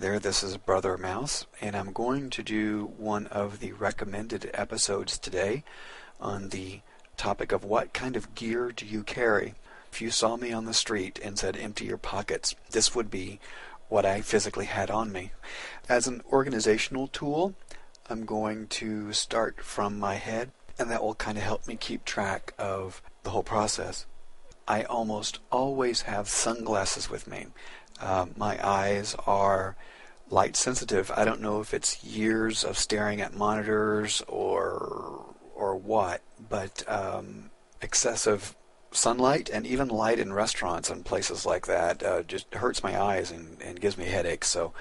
there, this is Brother Mouse, and I'm going to do one of the recommended episodes today on the topic of what kind of gear do you carry. If you saw me on the street and said empty your pockets, this would be what I physically had on me. As an organizational tool, I'm going to start from my head, and that will kind of help me keep track of the whole process. I almost always have sunglasses with me. My eyes are light sensitive. I don't know if it's years of staring at monitors or what, but excessive sunlight and even light in restaurants and places like that just hurts my eyes and gives me headaches. So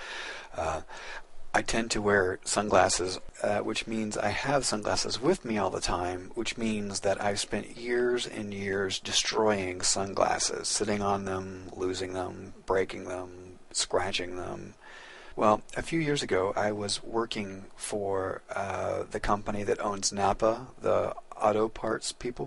I tend to wear sunglasses, which means I have sunglasses with me all the time, which means that I've spent years and years destroying sunglasses, sitting on them, losing them, breaking them, scratching them. Well, a few years ago, I was working for the company that owns Napa, the auto parts people,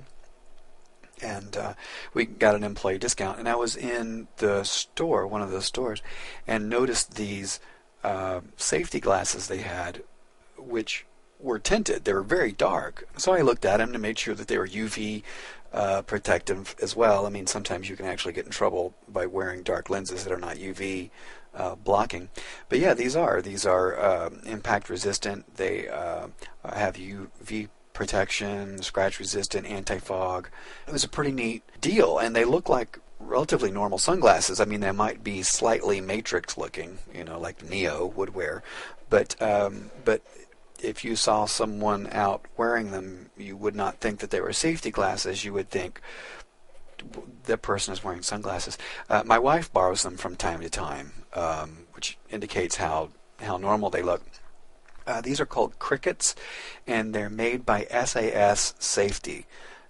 and we got an employee discount, and I was in the store, one of the stores, and noticed these safety glasses they had, which were tinted. They were very dark. So I looked at them to make sure that they were UV protective as well. I mean, sometimes you can actually get in trouble by wearing dark lenses that are not UV blocking. But yeah, these are impact resistant. They have UV protection, scratch resistant, anti-fog. It was a pretty neat deal, and they look like relatively normal sunglasses. I mean, they might be slightly matrix looking, like Neo would wear, but if you saw someone out wearing them, you would not think that they were safety glasses. You would think the person is wearing sunglasses. My wife borrows them from time to time, which indicates how normal they look. These are called Crickets, and they're made by SAS Safety.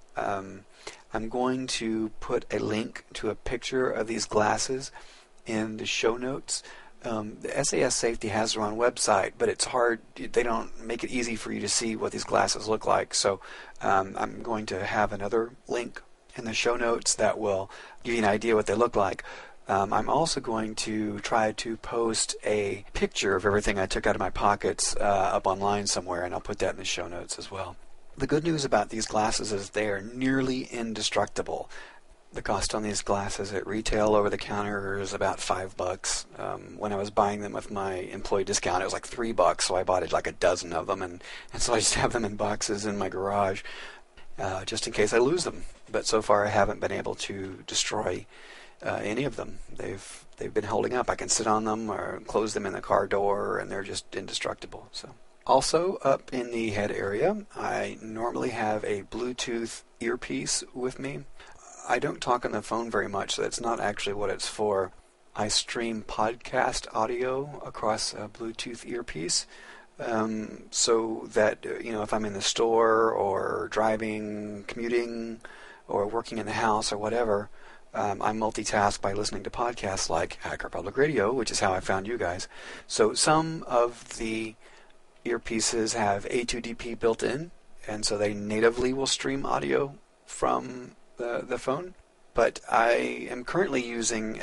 I'm going to put a link to a picture of these glasses in the show notes. The SAS Safety has their own website, but it's hard. They don't make it easy for you to see what these glasses look like. So I'm going to have another link in the show notes that will give you an idea what they look like. I'm also going to try to post a picture of everything I took out of my pockets up online somewhere, and I'll put that in the show notes as well. The good news about these glasses is they are nearly indestructible. The cost on these glasses at retail over the counter is about $5. When I was buying them with my employee discount, it was like $3, so I bought it like a dozen of them, and so I just have them in boxes in my garage just in case I lose them. But so far I haven't been able to destroy any of them. They've been holding up. I can sit on them or close them in the car door, and they're just indestructible. So. Also, up in the head area, I normally have a Bluetooth earpiece with me. I don't talk on the phone very much, so that's not actually what it's for. I stream podcast audio across a Bluetooth earpiece, so that, if I'm in the store or driving, commuting, or working in the house or whatever, I multitask by listening to podcasts like Hacker Public Radio, which is how I found you guys. So some of the earpieces have A2DP built in, and so they natively will stream audio from the phone. But I am currently using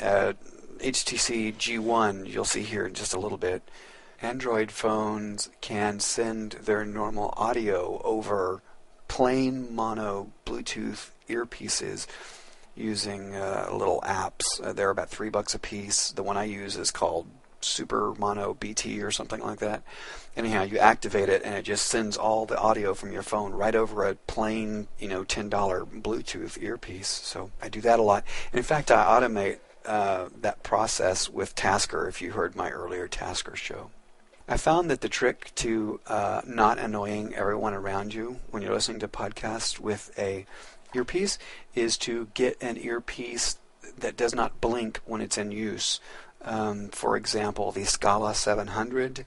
HTC G1, you'll see here in just a little bit. Android phones can send their normal audio over plain mono Bluetooth earpieces using little apps. They're about $3 a piece. The one I use is called Super Mono BT or something like that. Anyhow, you activate it and it just sends all the audio from your phone right over a plain, $10 Bluetooth earpiece. So I do that a lot. And in fact, I automate that process with Tasker, if you heard my earlier Tasker show. I found that the trick to not annoying everyone around you when you're listening to podcasts with a earpiece is to get an earpiece that does not blink when it's in use. For example, the Scala 700,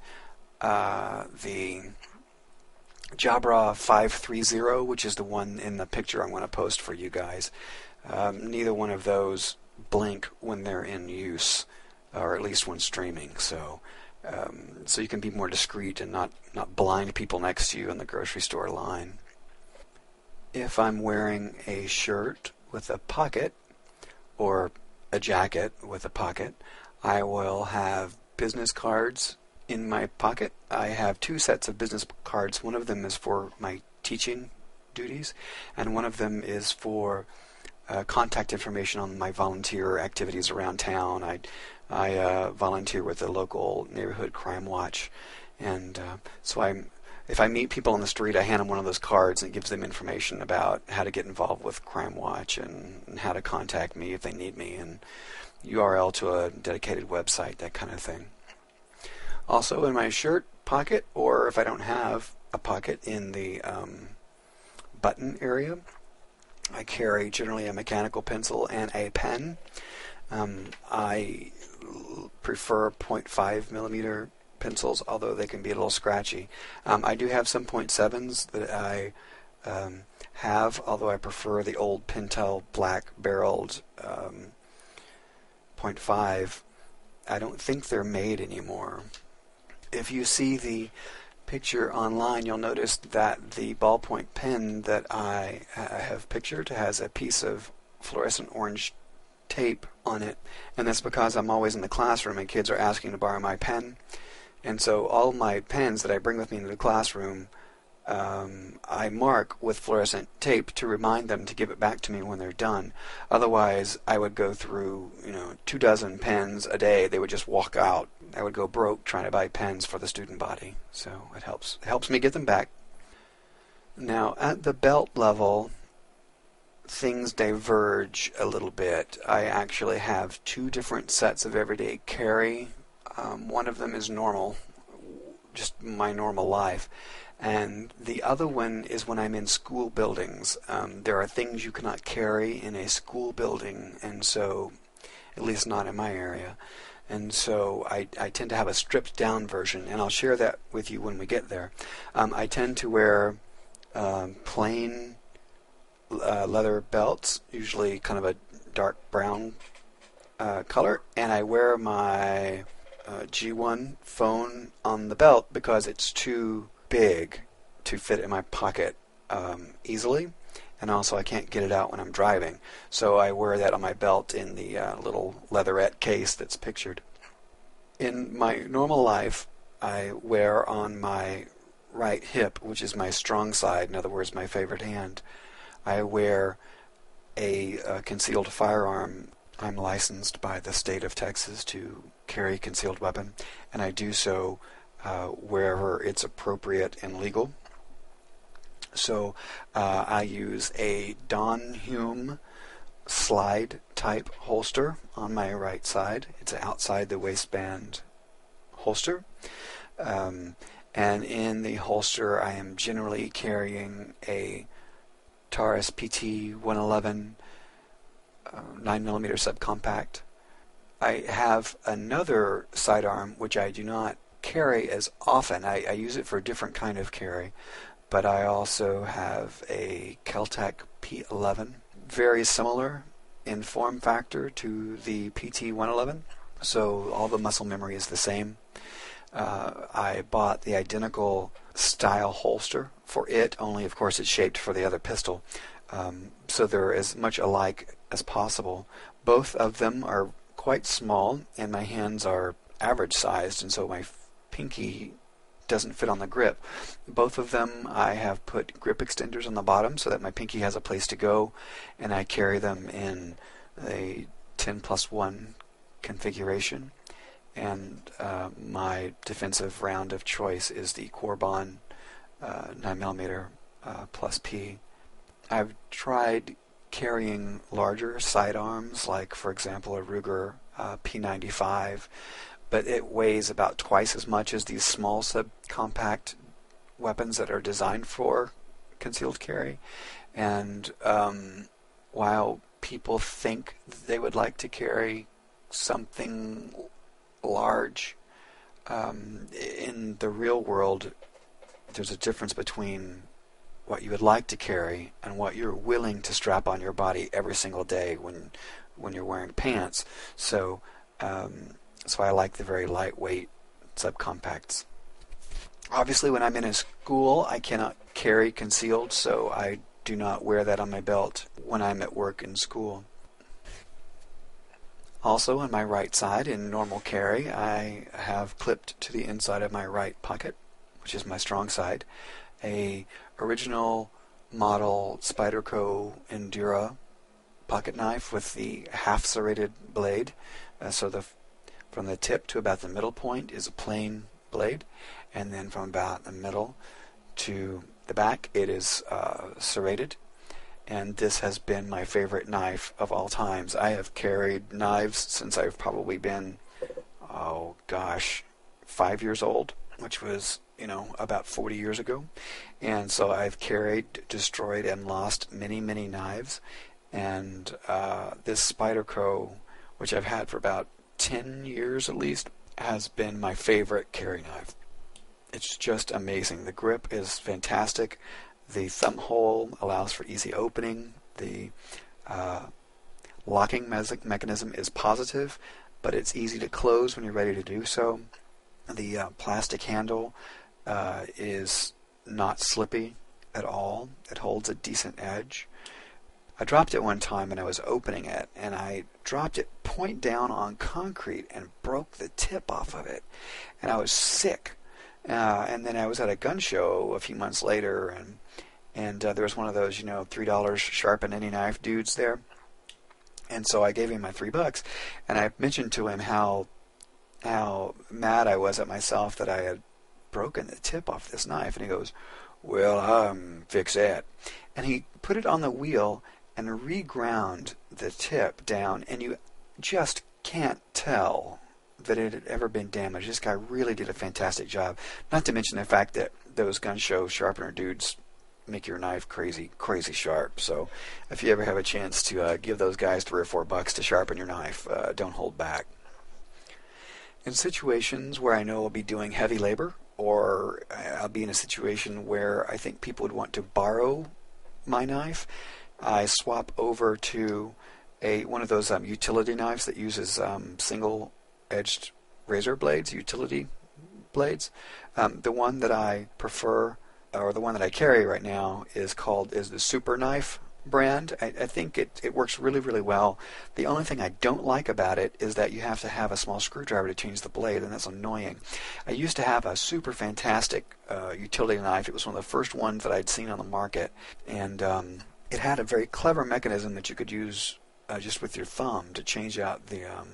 the Jabra 530, which is the one in the picture I'm going to post for you guys. Neither one of those blink when they're in use, or at least when streaming. So you can be more discreet and not blind people next to you in the grocery store line. If I'm wearing a shirt with a pocket or a jacket with a pocket, I will have business cards in my pocket. I have two sets of business cards. One of them is for my teaching duties, and one of them is for contact information on my volunteer activities around town. I volunteer with the local neighborhood crime watch, and if I meet people on the street, I hand them one of those cards, and it gives them information about how to get involved with Crime Watch and how to contact me if they need me, and URL to a dedicated website, that kind of thing. Also in my shirt pocket, or if I don't have a pocket, in the button area, I carry generally a mechanical pencil and a pen. I prefer 0.5 millimeter pencils, although they can be a little scratchy. I do have some 0.7s that I have, although I prefer the old Pentel black barreled 0.5. I don't think they're made anymore. If you see the picture online, you'll notice that the ballpoint pen that I have pictured has a piece of fluorescent orange tape on it, and that's because I'm always in the classroom and kids are asking to borrow my pen. And so all my pens that I bring with me into the classroom, I mark with fluorescent tape to remind them to give it back to me when they're done. Otherwise, I would go through 24 pens a day. They would just walk out. I would go broke trying to buy pens for the student body. So it helps me get them back. Now, at the belt level, things diverge a little bit. I actually have two different sets of everyday carry. One of them is normal, just my normal life, and the other one is when I'm in school buildings. There are things you cannot carry in a school building, and so, at least not in my area, and so I tend to have a stripped down version, and I'll share that with you when we get there. I tend to wear plain leather belts, usually kind of a dark brown color, and I wear my G1 phone on the belt because it's too big to fit in my pocket easily, and also I can't get it out when I'm driving, so I wear that on my belt in the little leatherette case that's pictured. In my normal life, I wear on my right hip, which is my strong side, in other words, my favorite hand, I wear a concealed firearm. I'm licensed by the state of Texas to carry a concealed weapon, and I do so wherever it's appropriate and legal. So I use a Don Hume slide type holster on my right side. It's an outside the waistband holster, and in the holster I am generally carrying a Taurus PT 111 9mm subcompact. I have another sidearm which I do not carry as often. I use it for a different kind of carry, but I also have a Keltec P11, very similar in form factor to the PT 111, so all the muscle memory is the same. I bought the identical style holster for it, only of course it's shaped for the other pistol, so they're as much alike as possible. Both of them are quite small, and my hands are average sized, and so my pinky doesn't fit on the grip. Both of them I have put grip extenders on the bottom so that my pinky has a place to go, and I carry them in a 10+1 configuration. And my defensive round of choice is the Corbon 9mm plus P. I've tried carrying larger sidearms, like for example a Ruger P95, but it weighs about twice as much as these small subcompact weapons that are designed for concealed carry. And while people think they would like to carry something large, in the real world there's a difference between what you would like to carry and what you're willing to strap on your body every single day when you're wearing pants. So I like the very lightweight subcompacts. Obviously, when I'm in a school, I cannot carry concealed, so I do not wear that on my belt when I'm at work in school. Also, on my right side, in normal carry, I have clipped to the inside of my right pocket, which is my strong side, a original model Spyderco Endura pocket knife with the half serrated blade. From the tip to about the middle point is a plain blade, and then from about the middle to the back it is serrated. And this has been my favorite knife of all times. I have carried knives since I've probably been, 5 years old, which was, about 40 years ago. And so I've carried, destroyed, and lost many, many knives. And this Spyderco, which I've had for about 10 years at least, has been my favorite carry knife. It's just amazing. The grip is fantastic. The thumb hole allows for easy opening. The locking mechanism is positive, but it's easy to close when you're ready to do so. The plastic handle is not slippy at all. It holds a decent edge. I dropped it one time when I was opening it, and I dropped it point down on concrete and broke the tip off of it. And I was sick. And then I was at a gun show a few months later, and there was one of those, $3 sharpen any knife dudes there. And so I gave him my $3, and I mentioned to him how mad I was at myself that I had broken the tip off this knife. And he goes, "Well, fix that." And he put it on the wheel and reground the tip down, and you just can't tell that it had ever been damaged. This guy really did a fantastic job. Not to mention the fact that those gun show sharpener dudes make your knife crazy sharp. So if you ever have a chance to give those guys $3 or $4 to sharpen your knife, don't hold back. In situations where I know I'll be doing heavy labor, or I'll be in a situation where I think people would want to borrow my knife, I swap over to one of those utility knives that uses single-edged razor blades, utility blades. The one that I prefer, or the one that I carry right now, is the Super Knife brand. I think it works really, really well. The only thing I don't like about it is that you have to have a small screwdriver to change the blade, and that's annoying. I used to have a super fantastic utility knife. It was one of the first ones that I'd seen on the market, and it had a very clever mechanism that you could use just with your thumb to change out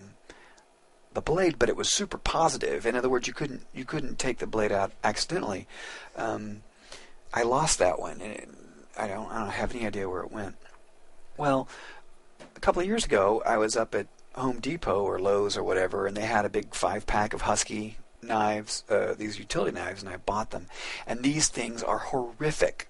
the blade, but it was super positive. In other words, you couldn't take the blade out accidentally. I lost that one, and I don't have any idea where it went. Well, a couple of years ago, I was up at Home Depot or Lowe's or whatever, and they had a big 5-pack of Husky knives, these utility knives, and I bought them. And these things are horrific.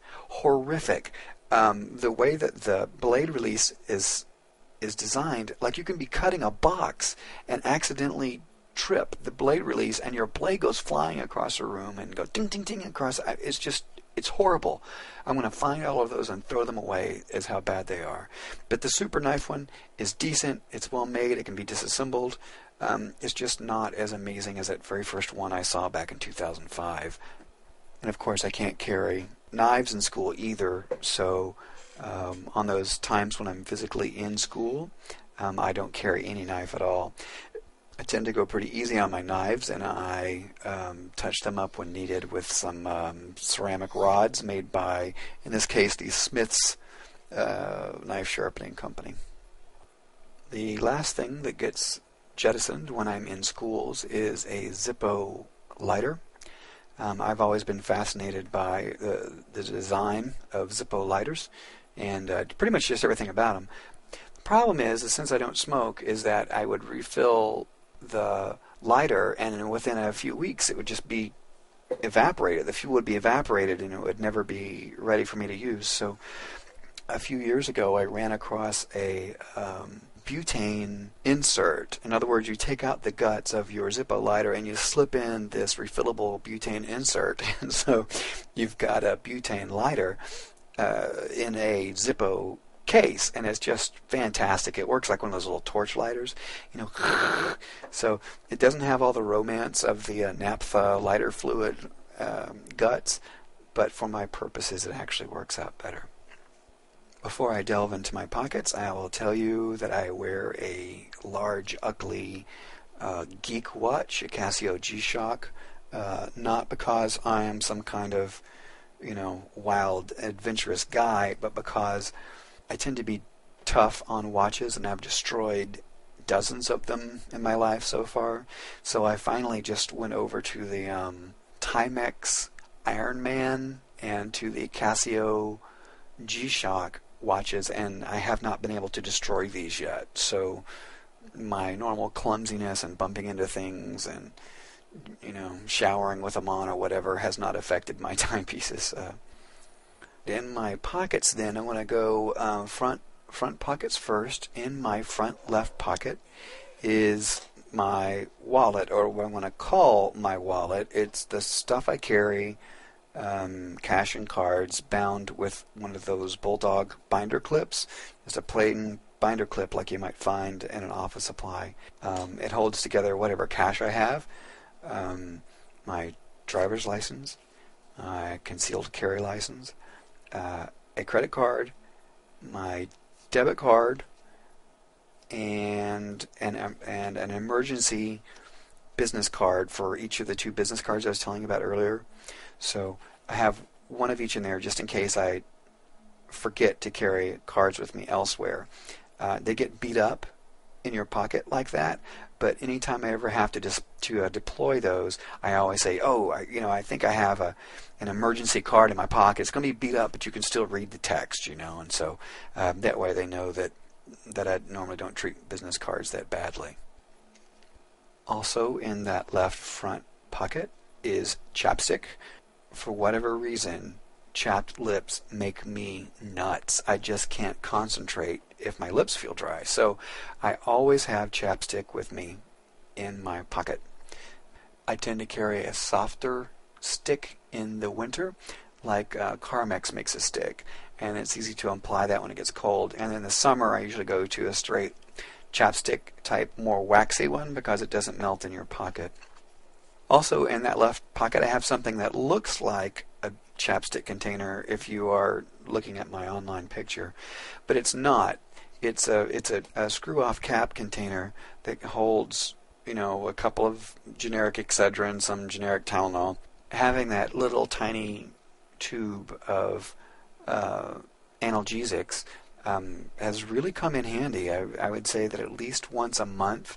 The way that the blade release is designed, like you can be cutting a box and accidentally trip the blade release, and your blade goes flying across the room and go ding ding ding across. It's horrible. I'm going to find all of those and throw them away, is how bad they are. But the Super Knife one is decent. It's well made. It can be disassembled. It's just not as amazing as that very first one I saw back in 2005. And of course, I can't carry knives in school either. So on those times when I'm physically in school, I don't carry any knife at all. I tend to go pretty easy on my knives, and I touch them up when needed with some ceramic rods made by, in this case, the Smith's Knife Sharpening Company. The last thing that gets jettisoned when I'm in schools is a Zippo lighter. I've always been fascinated by the design of Zippo lighters, and pretty much just everything about them. The problem is since I don't smoke, is that I would refill the lighter, and within a few weeks it would just be evaporated. The fuel would be evaporated, and it would never be ready for me to use. So a few years ago I ran across a butane insert. In other words, you take out the guts of your Zippo lighter and you slip in this refillable butane insert, and so you've got a butane lighter in a Zippo case, and it's just fantastic. It works like one of those little torch lighters, so it doesn't have all the romance of the naphtha lighter fluid guts, but for my purposes it actually works out better. Before I delve into my pockets, I will tell you that I wear a large, ugly geek watch, a Casio G-Shock, not because I am some kind of, wild, adventurous guy, but because I tend to be tough on watches, and I've destroyed dozens of them in my life so far. So I finally just went over to the Timex Iron Man and to the Casio G-Shock watches, and I have not been able to destroy these yet. So my normal clumsiness and bumping into things and showering with them on or whatever has not affected my timepieces. In my pockets, then, I want to go front pockets first. In my front left pocket is my wallet, or what I want to call my wallet. It's the stuff I carry, cash and cards, bound with one of those Bulldog binder clips. It's a plain binder clip like you might find in an office supply. It holds together whatever cash I have, my driver's license, my concealed carry license, a credit card, my debit card, and an emergency business card for each of the two business cards I was telling you about earlier. So I have one of each in there just in case I forget to carry cards with me elsewhere. They get beat up in your pocket like that, but anytime I ever have to deploy those, I always say, I think I have an emergency card in my pocket. It's going to be beat up, but you can still read the text, and so that way they know that I normally don't treat business cards that badly. Also in that left front pocket is chapstick. For whatever reason, chapped lips make me nuts. I just can't concentrate if my lips feel dry. So I always have chapstick with me in my pocket. I tend to carry a softer stick in the winter, like Carmex makes a stick, and it's easy to apply that when it gets cold. And in the summer, I usually go to a straight chapstick type, more waxy one, because it doesn't melt in your pocket. Also in that left pocket, I have something that looks like a chapstick container if you are looking at my online picture, but it's not. It's a screw-off cap container that holds, a couple of generic Excedrin, some generic Tylenol. Having that little tiny tube of analgesics has really come in handy. I would say that at least once a month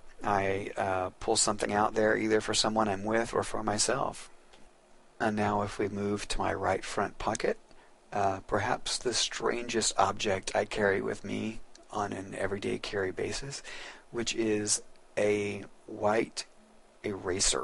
I pull something out there, either for someone I'm with or for myself. And now if we move to my right front pocket, perhaps the strangest object I carry with me on an everyday carry basis, which is a white eraser.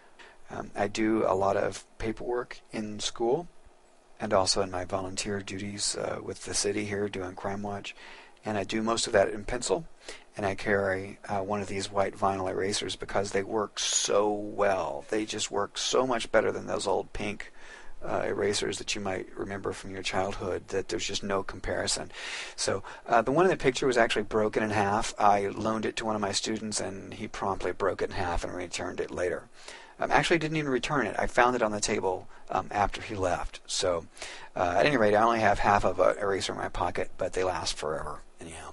I do a lot of paperwork in school and also in my volunteer duties with the city here doing Crime Watch, and I do most of that in pencil, and I carry one of these white vinyl erasers because they work so well. They just work so much better than those old pink erasers that you might remember from your childhood, that there's just no comparison. So the one in the picture was actually broken in half. I loaned it to one of my students, and he promptly broke it in half and returned it later. Actually didn't even return it. I found it on the table after he left. So at any rate, I only have half of an eraser in my pocket, but they last forever anyhow.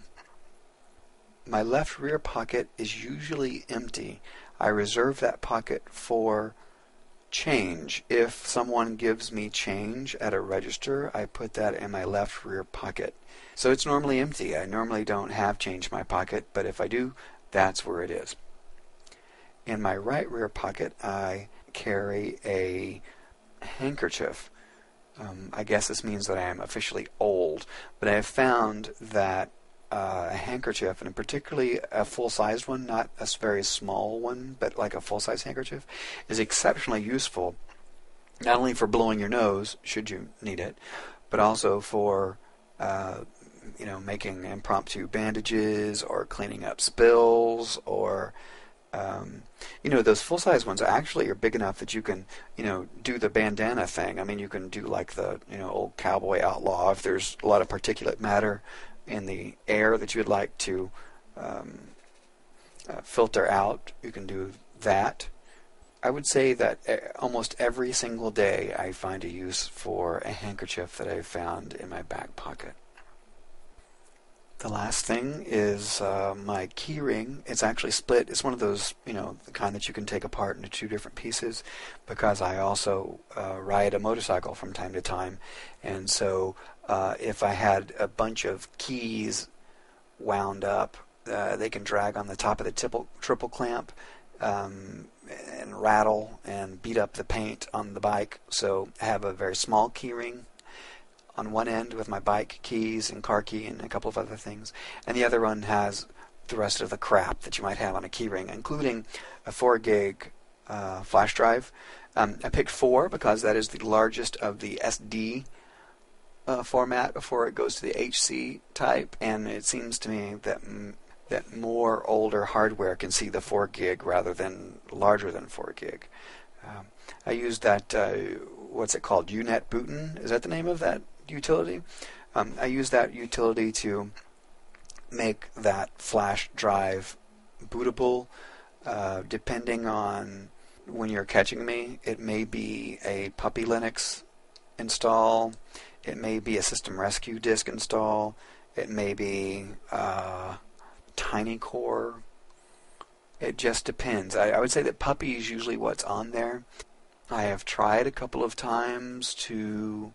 My left rear pocket is usually empty. I reserve that pocket for change. If someone gives me change at a register, I put that in my left rear pocket. So it's normally empty. I normally don't have change in my pocket, but if I do, that's where it is. In my right rear pocket, I carry a handkerchief. I guess this means that I am officially old, but I have found that a handkerchief, and particularly a full-sized one, not a very small one, but like a full-size handkerchief, is exceptionally useful, not only for blowing your nose, should you need it, but also for making impromptu bandages or cleaning up spills, or those full-size ones actually are big enough that you can, do the bandana thing. I mean, you can do like the, old cowboy outlaw. If there's a lot of particulate matter in the air that you would like to filter out, you can do that. I would say that almost every single day I find a use for a handkerchief that I've found in my back pocket. The last thing is my key ring. It's actually split. It's one of those, the kind that you can take apart into two different pieces, because I also ride a motorcycle from time to time. And so if I had a bunch of keys wound up, they can drag on the top of the triple clamp and rattle and beat up the paint on the bike. So I have a very small key ring on one end with my bike keys and car key and a couple of other things, and the other one has the rest of the crap that you might have on a key ring, including a 4 gig flash drive. I picked 4 because that is the largest of the SD format before it goes to the HC type, and it seems to me that more older hardware can see the 4 gig rather than larger than 4 gig. I used that, what's it called, UNetbootin? Is that the name of that utility? I use that utility to make that flash drive bootable. Depending on when you're catching me, it may be a Puppy Linux install, it may be a System Rescue disk install, it may be TinyCore. It just depends. I would say that Puppy is usually what's on there. I have tried a couple of times to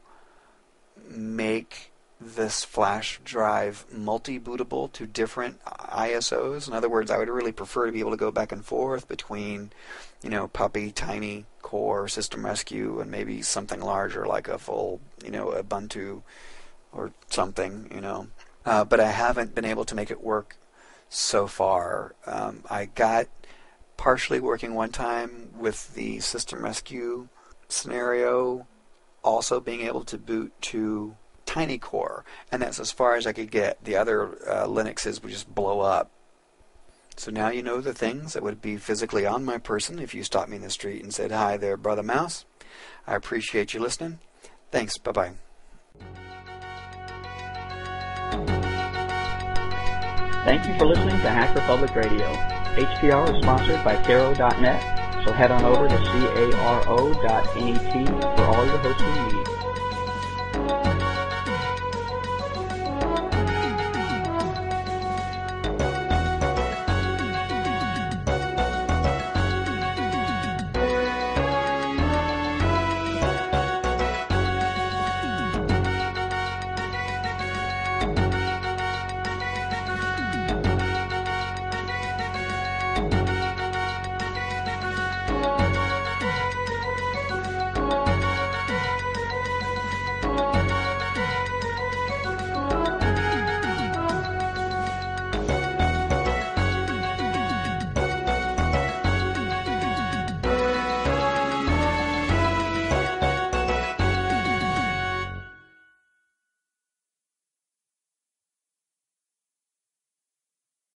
make this flash drive multi-bootable to different ISOs. In other words, I would really prefer to be able to go back and forth between, Puppy, TinyCore, System Rescue, and maybe something larger like a full, Ubuntu or something, But I haven't been able to make it work so far. I got partially working one time with the System Rescue scenario, also being able to boot to TinyCore, and that's as far as I could get. The other Linuxes would just blow up. So now you know the things that would be physically on my person if you stopped me in the street and said, "Hi there, Brother Mouse. I appreciate you listening. Thanks. Bye-bye." Thank you for listening to Hacker Public Radio. HPR is sponsored by Caro.net, so head on over to caro.net for all your hosting needs.